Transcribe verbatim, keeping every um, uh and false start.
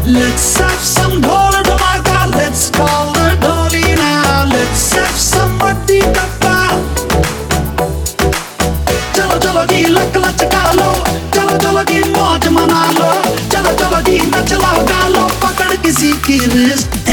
Let's have some dhol dhamaka, let's call the dholi now. Let's have some matti tappa. Chalo chalo ji lak lachka lo, chalo chalo ji मौज मना लो, चलो चलो जी नच लो गा लो, पकड़ किसी की wrist.